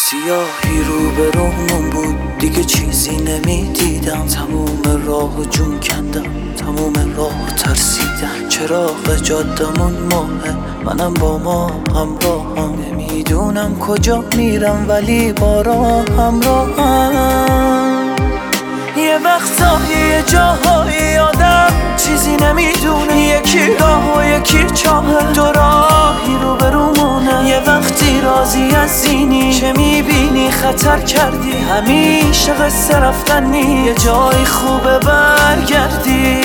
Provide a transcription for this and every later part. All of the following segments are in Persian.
سیاهی رو به رومون بود، دیگه چیزی نمیدیدم. تموم راه جون کندم، تموم راه ترسیدم. چراغ جادمون ماهه، منم با ما همراهم. نمیدونم کجا میرم ولی با راه همراهم. یه وقتایی یه جاهایی آدم چیزی نمیدونه، یکی راه و یکی چاهه، دو راهی رو برومونه. یه وقتی راضی از اینی چه میبینی خطر کردی، همیشه قصه رفتنی، یه جای خوبه برگردی.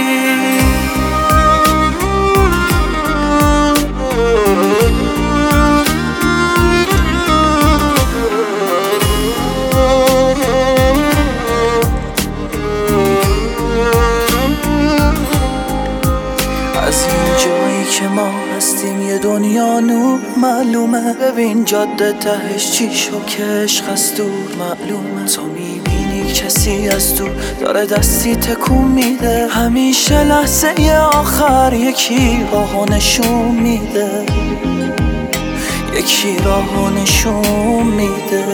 از این جایی که ما هستیم یه دنیا نور معلومه. ببین جاده تهش چی شو که عشق از دور معلومه. تو میبینی کسی از دور داره دستی تکون میده، همیشه لحظه آخر یکی راهو نشون میده، یکی راهو نشون میده.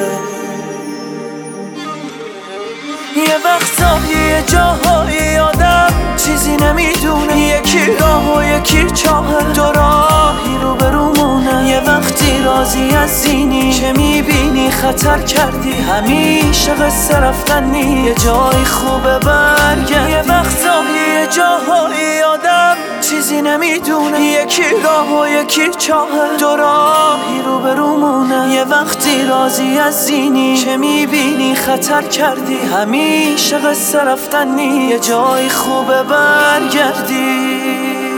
یه وقتایی یه جاهایی آدم چیزی نمیدونه، یکی راه و یکی چاهه، دو راهی رو برومونه. یه وقتی راضی از اینی چه میبینی خطر کردی، همیشه قصه رفتنی، یه جای خوبه برگردی. یه وقتایی یه جاهایی آدم چیزی نمیدونه، یکی راه و یکی چاهه، دو راهی رو برومونه. یه وقتی راضی از اینی چه میبینی خطر کردی، همیشه قصه رفتنی، یه جای خوبه برگردی.